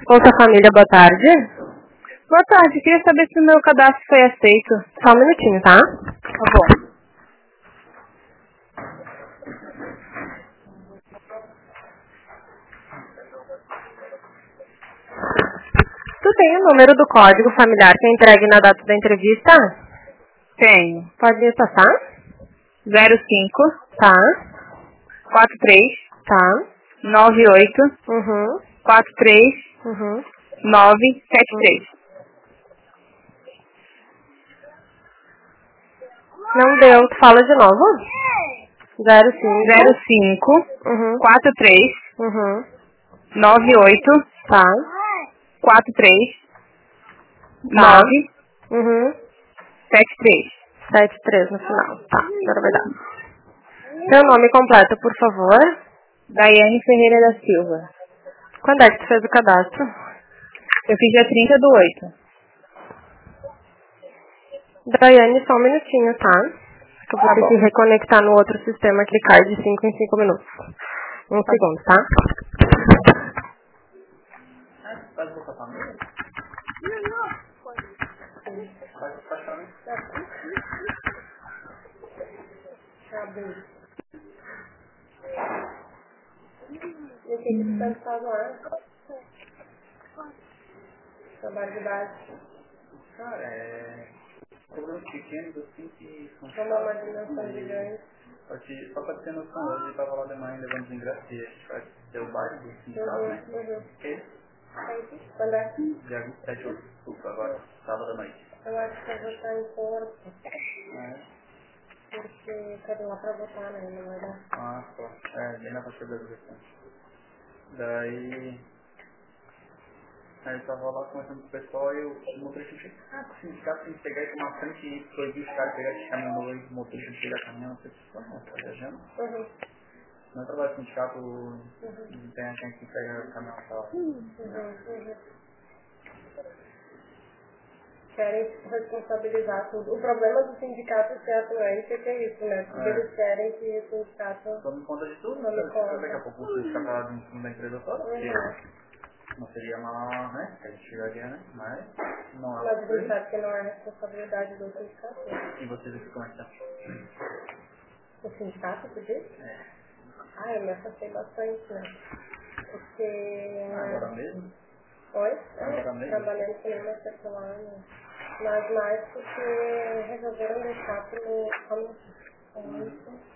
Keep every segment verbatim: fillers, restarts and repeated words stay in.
Bolsa Família, boa tarde. Boa tarde, queria saber se o meu cadastro foi aceito. Só um minutinho, tá? Tá bom. Tu tem o número do código familiar que é entregue na data da entrevista? Tenho. Pode me passar? zero cinco. Tá. quatro três. Tá. nove oito. Uhum. quatro três. Uhum. nove sete três. Não deu. Tu fala de novo? zero cinco. zero cinco. Uhum. quatro três. Uhum. nove oito. Tá. quatro três. Tá. nove Uhum. sete três. sete três no final. Tá. Agora vai dar. Seu nome completo, por favor. Daiane Ferreira da Silva. Quando é que tu fez o cadastro? Eu fiz dia trinta do oito. Daiane, só um minutinho, tá? Que eu vou Tá ter bom. que reconectar no outro sistema que cai de cinco em cinco minutos. Um Tá segundo, tá? E o que que você faz lá? Trabalho de base. Cara, é... problemas pequenos assim que são Vamos dar uma dimensão gigante. Só que, só pra ter noção, hoje eu tava lá de manhã levando os ingressos e a gente vai ter o baile do sindicato, Uhum, né? uhum. Que Quando é? dia vinte e sete de outubro agora, sábado à noite. Eu acho que eu vou estar em corpo. É. Porque eu quero ir lá pra votar, né? Não vai dar. Ah, só. É, bem na faixa da direção. Daí... Aí eu tava lá conversando com o pessoal e o motorista me disse, ah, o sindicato tem que pegar e tomar frente e proibir os caras de pegar esse caminhão novo aí, o motorista de pegar caminhão, eu disse, ah, não, tá viajando. Uhum. Não trabalho no sindicato, não tem a gente que pega o caminhão e tal. Uhum, uhum. Querem responsabilizar tudo. O problema do sindicato ser atuante é que é isso, né? Porque É. eles querem que o sindicato Tome conta de tudo, tome né? conta. Daqui a pouco o sindicato vai lá em cima da empresa toda, porque Uhum. não seria mal, né? Que a gente chegaria, né? Mas não é Mas a uma gente sabe que não é responsabilidade do sindicato. E vocês aqui como é que tá? O sindicato, tu diz? É. Ah, eu me afastei bastante, né? Porque... Agora mesmo? Oi? Agora mesmo? Trabalhando com uma circular, né? Mas mais porque resolveram deixar pro... Como...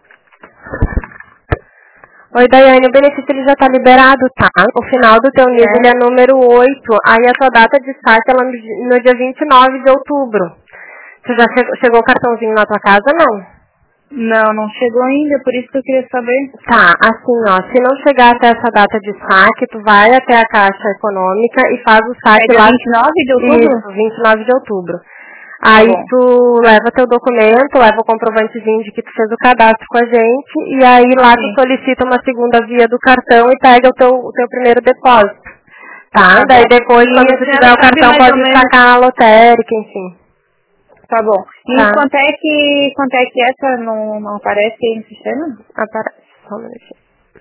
Oi, Daiane, o benefício ele já está liberado, tá? O final do teu nível É. ele é número oito, aí a tua data de saque é no no dia vinte e nove de outubro. Tu já chegou, chegou o cartãozinho na tua casa, não? Não, não chegou ainda, por isso que eu queria saber. Tá, assim, ó, se não chegar até essa data de saque, tu vai até a Caixa Econômica e faz o É saque dia lá... vinte e nove de outubro? Isso, vinte e nove de outubro. Aí bom. tu leva teu documento, leva o comprovantezinho de que tu fez o cadastro com a gente, e aí lá tu Sim. solicita uma segunda via do cartão e pega o teu, o teu primeiro depósito. Tá? Tá Daí bom. depois, E quando a tu senhora tiver o sabe cartão, mais ou pode menos- sacar a lotérica, enfim. Tá bom. E Tá. quanto é que quanto é que essa não, não aparece aí no sistema? Aparece, só um minutinho.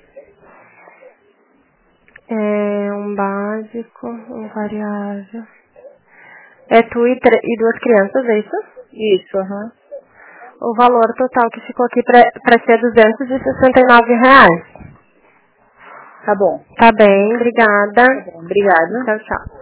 É um básico, um variável. É tu e, tre- e duas crianças, é isso? Isso, aham. O valor total que ficou aqui pra, pra ser duzentos e sessenta e nove reais. Tá bom. Tá bem, obrigada. Tá bom. Obrigada. Tchau, tchau.